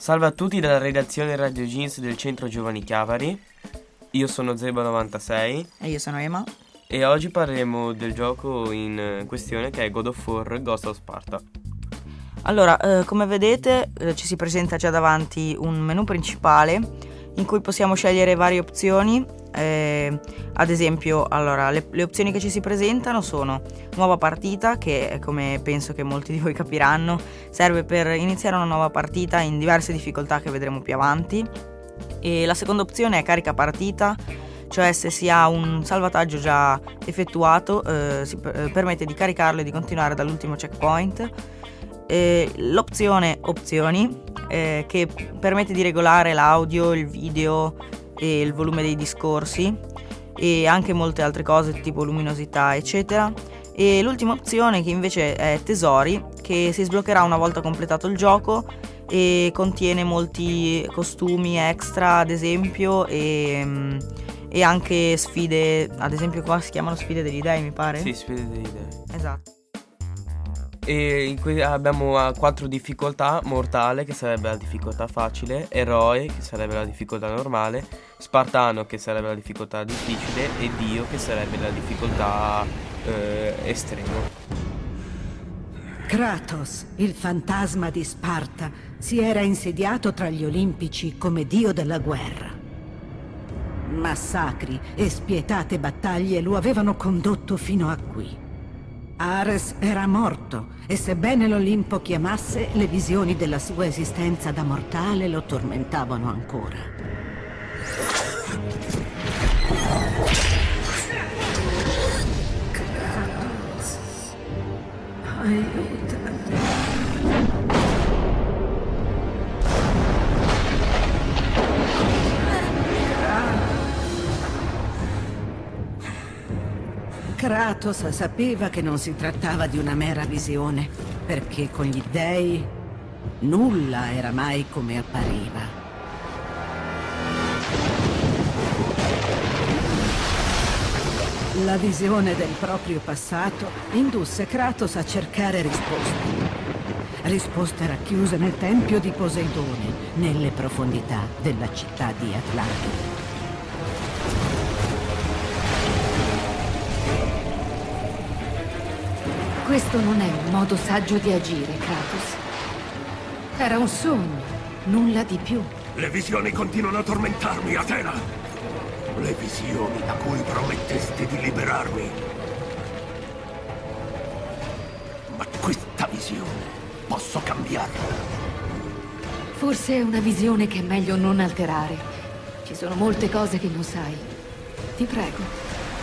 Salve a tutti dalla redazione Radio Jeans del Centro Giovanni Chiavari. Io sono Zeba96 e io sono Ema. E oggi parleremo del gioco in questione, che è God of War Ghost of Sparta. Allora, come vedete ci si presenta già davanti un menu principale in cui possiamo scegliere varie opzioni. Ad esempio, allora, le opzioni che ci si presentano sono nuova partita, che come penso che molti di voi capiranno serve per iniziare una nuova partita in diverse difficoltà che vedremo più avanti. E la seconda opzione è carica partita, cioè se si ha un salvataggio già effettuato si permette di caricarlo e di continuare dall'ultimo checkpoint. L'opzione opzioni che permette di regolare l'audio, il video e il volume dei discorsi e anche molte altre cose tipo luminosità eccetera. E l'ultima opzione che invece è tesori, che si sbloccherà una volta completato il gioco e contiene molti costumi extra ad esempio e anche sfide, ad esempio qua si chiamano sfide degli dei, mi pare? Sì, sfide degli dei. Esatto. E abbiamo 4 difficoltà: mortale, che sarebbe la difficoltà facile; eroe, che sarebbe la difficoltà normale; spartano, che sarebbe la difficoltà difficile; e dio, che sarebbe la difficoltà estremo. Kratos, il fantasma di Sparta, si era insediato tra gli olimpici come dio della guerra. Massacri e spietate battaglie lo avevano condotto fino a qui. Ares era morto e sebbene l'Olimpo chiamasse, le visioni della sua esistenza da mortale lo tormentavano ancora. Kratos, aiutami. Kratos sapeva che non si trattava di una mera visione, perché con gli dei nulla era mai come appariva. La visione del proprio passato indusse Kratos a cercare risposte racchiuse nel tempio di Poseidone, nelle profondità della città di Atlantide. Questo non è un modo saggio di agire, Kratos. Era un sogno, nulla di più. Le visioni continuano a tormentarmi, Atena! Le visioni da cui prometteste di liberarmi. Ma questa visione posso cambiarla. Forse è una visione che è meglio non alterare. Ci sono molte cose che non sai. Ti prego.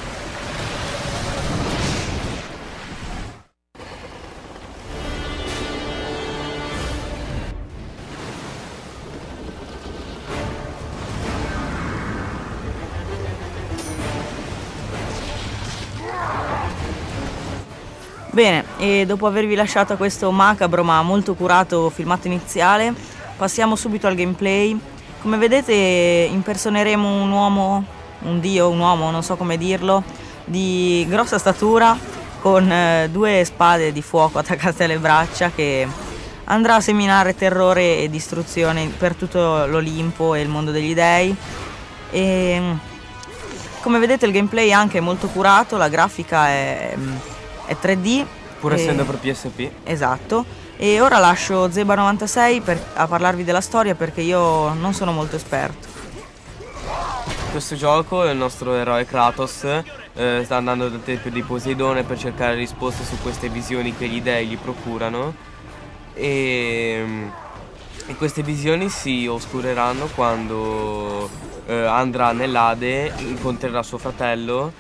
Bene, e dopo avervi lasciato questo macabro ma molto curato filmato iniziale, passiamo subito al gameplay. Come vedete impersoneremo un uomo, un dio, un uomo, non so come dirlo, di grossa statura con 2 spade di fuoco attaccate alle braccia, che andrà a seminare terrore e distruzione per tutto l'Olimpo e il mondo degli dei. E come vedete il gameplay è anche molto curato, la grafica è 3D, pur essendo per PSP. Esatto. E ora lascio Zeba96 a parlarvi della storia, perché io non sono molto esperto. Questo gioco, il nostro eroe Kratos sta andando dal tempio di Poseidone per cercare risposte su queste visioni che gli dei gli procurano, e queste visioni si oscureranno quando andrà nell'Ade, incontrerà suo fratello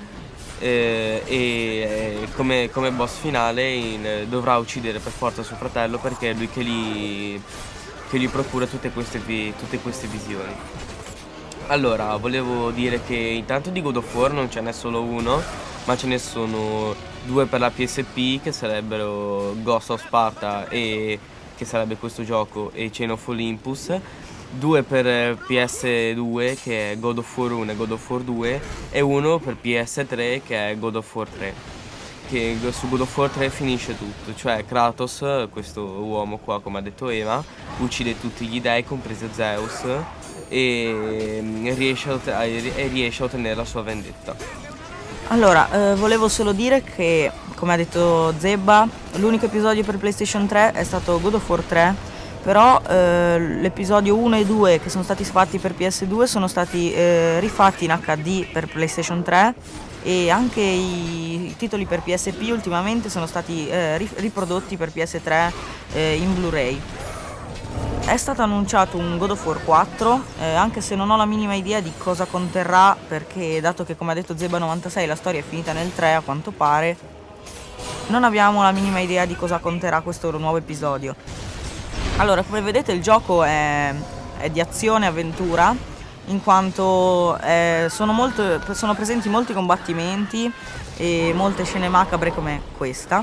e come boss finale dovrà uccidere per forza suo fratello, perché è lui che gli procura tutte queste visioni. Allora, volevo dire che intanto di God of War non ce n'è solo uno, ma ce ne sono 2 per la PSP, che sarebbero Ghost of Sparta, e che sarebbe questo gioco, e Chain of Olympus; 2 per PS2, che è God of War 1 e God of War 2, e 1 per PS3, che è God of War 3. che su God of War 3 finisce tutto, cioè Kratos, questo uomo qua come ha detto Ema, uccide tutti gli dei compreso Zeus e riesce a ottenere la sua vendetta. Allora, volevo solo dire che, come ha detto Zebba, l'unico episodio per PlayStation 3 è stato God of War 3, però l'episodio 1 e 2 che sono stati fatti per PS2 sono stati rifatti in HD per PlayStation 3 e anche i titoli per PSP ultimamente sono stati riprodotti per PS3 in Blu-ray. È stato annunciato un God of War 4, anche se non ho la minima idea di cosa conterrà, perché dato che, come ha detto Zebba96, la storia è finita nel 3 a quanto pare, non abbiamo la minima idea di cosa conterrà questo nuovo episodio. Allora, come vedete il gioco è di azione e avventura, in quanto sono presenti molti combattimenti e molte scene macabre come questa.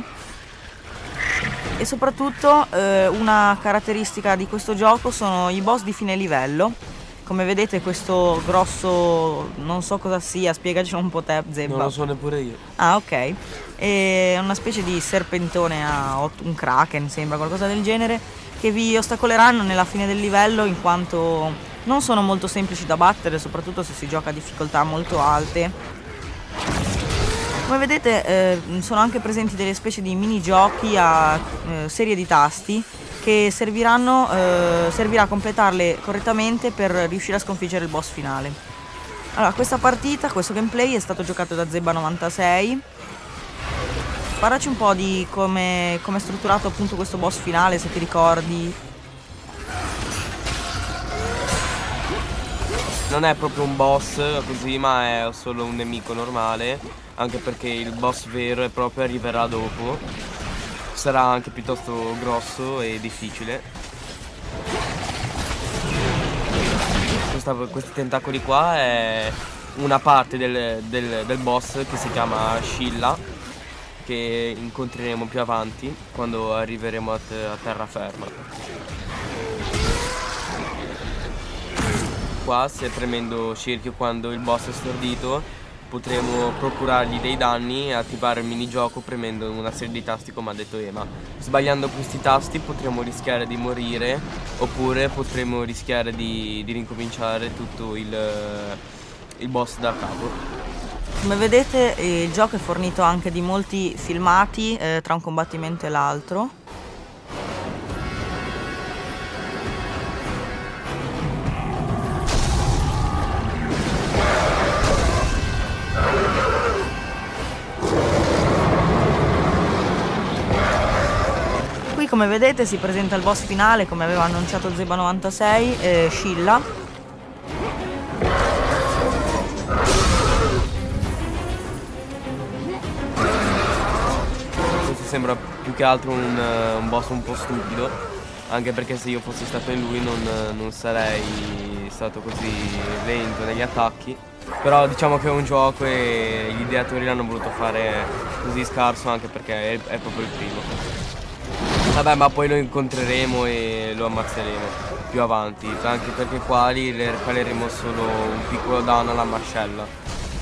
E soprattutto una caratteristica di questo gioco sono i boss di fine livello. Come vedete questo grosso, non so cosa sia, spiegacelo un po' te, Zebba. Non lo so neppure io. Ah, ok. È una specie di serpentone un kraken, sembra, qualcosa del genere, che vi ostacoleranno nella fine del livello, in quanto non sono molto semplici da battere, soprattutto se si gioca a difficoltà molto alte. Come vedete sono anche presenti delle specie di minigiochi a serie di tasti che servirà a completarle correttamente per riuscire a sconfiggere il boss finale. Allora, questa partita, questo gameplay è stato giocato da Zebba96. Parlaci un po' di come è strutturato appunto questo boss finale, se ti ricordi. Non è proprio un boss così, ma è solo un nemico normale, anche perché il boss vero e proprio arriverà dopo. Sarà anche piuttosto grosso e difficile. Questi tentacoli qua è una parte del boss che si chiama Scilla, che incontreremo più avanti quando arriveremo a terraferma. Qua, se premendo cerchio quando il boss è stordito, potremo procurargli dei danni e attivare il minigioco premendo una serie di tasti come ha detto Ema. Sbagliando questi tasti potremo rischiare di morire, oppure potremo rischiare di ricominciare tutto il boss da capo. Come vedete il gioco è fornito anche di molti filmati tra un combattimento e l'altro. Qui, come vedete, si presenta il boss finale, come aveva annunciato Zebba96, Scilla. Questo sembra più che altro un boss un po' stupido, anche perché se io fossi stato in lui non sarei stato così lento negli attacchi. Però diciamo che è un gioco e gli ideatori l'hanno voluto fare così scarso, anche perché è proprio il primo. Vabbè, ma poi lo incontreremo e lo ammazzeremo più avanti, anche perché qua gli recaleremo solo un piccolo danno alla mascella.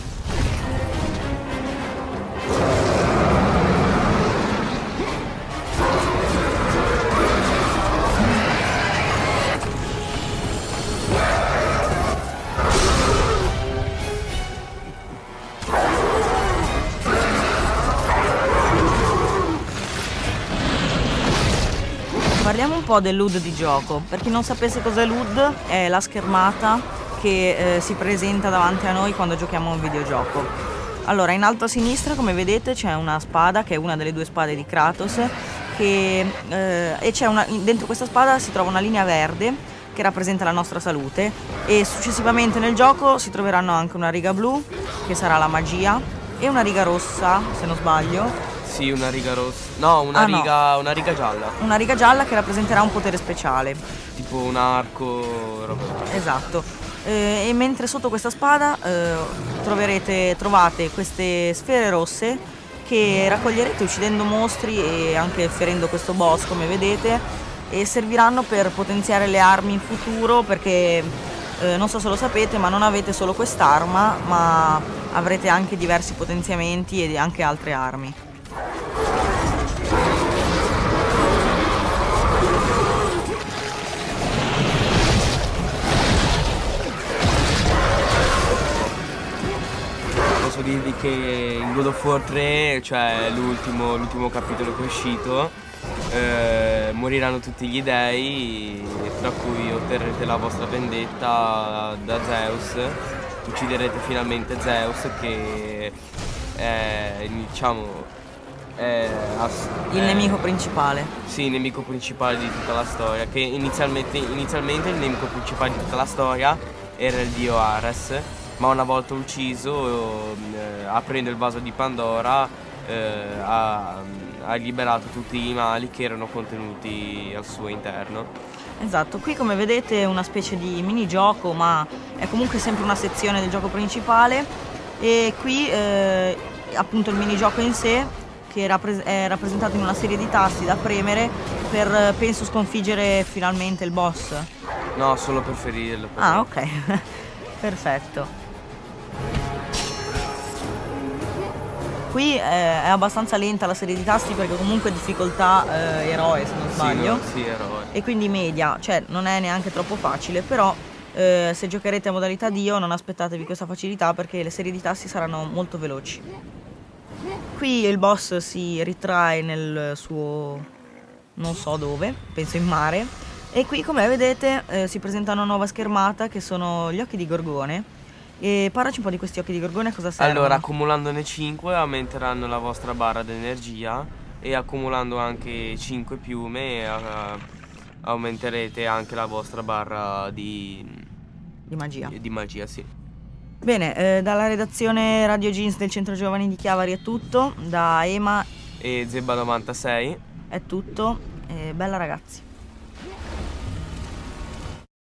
Parliamo un po' del LUD di gioco. Per chi non sapesse cos'è LUD, è la schermata che si presenta davanti a noi quando giochiamo a un videogioco. Allora, in alto a sinistra, come vedete, c'è una spada che è una delle due spade di Kratos e dentro questa spada si trova una linea verde che rappresenta la nostra salute, e successivamente nel gioco si troveranno anche una riga blu che sarà la magia e una riga rossa, se non sbaglio. Sì, una riga rossa. No, una riga gialla. Una riga gialla che rappresenterà un potere speciale. Tipo un arco, roba. Esatto. E mentre sotto questa spada trovate queste sfere rosse che raccoglierete uccidendo mostri e anche ferendo questo boss, come vedete, e serviranno per potenziare le armi in futuro, perché non so se lo sapete, ma non avete solo quest'arma, ma avrete anche diversi potenziamenti e anche altre armi. Posso dirvi che in God of War 3, cioè l'ultimo capitolo che è uscito, moriranno tutti gli dei, tra cui otterrete la vostra vendetta da Zeus, ucciderete finalmente Zeus che è, diciamo, Il nemico principale. Sì, il nemico principale di tutta la storia, che inizialmente il nemico principale di tutta la storia era il dio Ares, ma una volta ucciso, aprendo il vaso di Pandora, ha liberato tutti i mali che erano contenuti al suo interno. Esatto, qui come vedete è una specie di minigioco, ma è comunque sempre una sezione del gioco principale, e qui appunto il minigioco in sé, che è rappresentato in una serie di tasti da premere per, penso, sconfiggere finalmente il boss. No, solo per ferirlo. Ah, ok. Perfetto. Qui è abbastanza lenta la serie di tasti perché comunque difficoltà eroe, se non sbaglio. Sì, eroe. E quindi media, cioè non è neanche troppo facile, però se giocherete a modalità Dio non aspettatevi questa facilità perché le serie di tasti saranno molto veloci. Qui il boss si ritrae nel suo non so dove, penso in mare, e qui come vedete si presenta una nuova schermata che sono gli occhi di Gorgone. E parlaci un po' di questi occhi di Gorgone, a cosa servono? Allora, accumulandone 5 aumenteranno la vostra barra d'energia, e accumulando anche 5 piume aumenterete anche la vostra barra di magia. Di magia, sì. Bene, dalla redazione Radio Jeans del Centro Giovani di Chiavari è tutto, da Ema E Zebba 96 è tutto, bella ragazzi.